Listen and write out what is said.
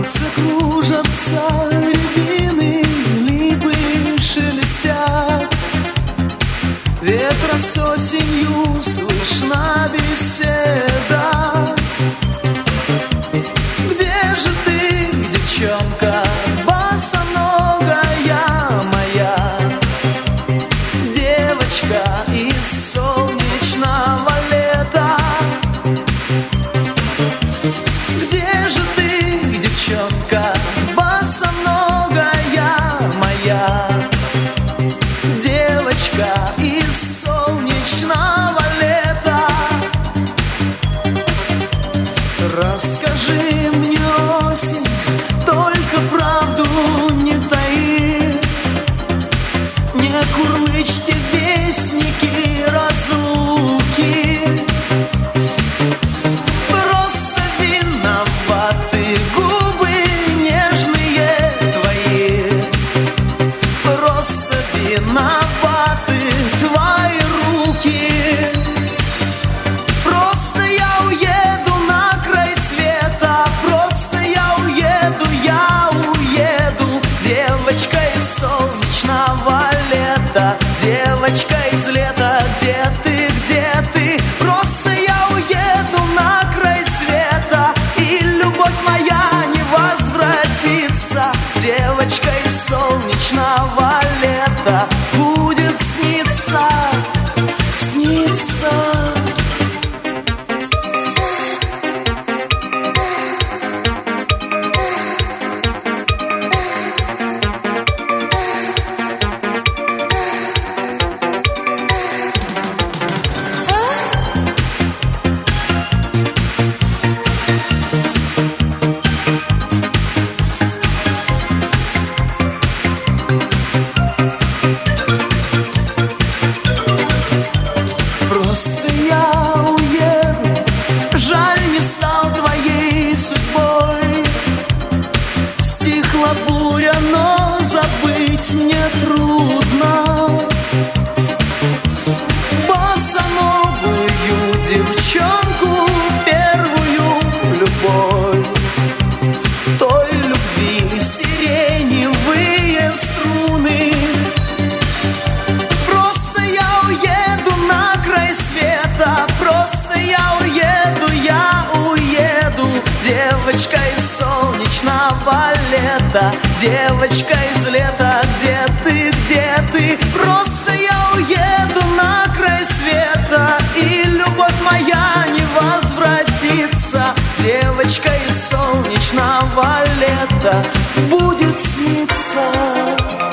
Кружатся рябины, липы шелестят. Ветра с осенью слышна беседа. Где же ты, девчонка, босоногая моя? Девочка из солнечного лета. Где же ты, девчонка, босоногая моя? Девочка из солнечного лета. Расскажи мне, осень, только правду не таи. Не курлычьте, вестники разлуки. Просто виноваты губы нежные твои. Просто виноваты твои руки. Просто я уеду на край света. Просто я уеду. Девочка из солнечного лета. Девочка из лета, где ты, где ты? Просто я уеду на край света, и любовь моя не возвратится. Девочка из солнечного лета будет сниться, сниться. Просто я уеду, жаль, не стал твоей судьбой. Стихла буря, но забыть мне трудно босоногую девчонку, первую любовь. Той любви сиреневые струны. Просто я уеду на край света. Просто я уеду. Девочка из солнечного лета. Девочка из лета, где ты, где ты? Просто я уеду на край света, и любовь моя не возвратится. Девочка из солнечного лета будет сниться.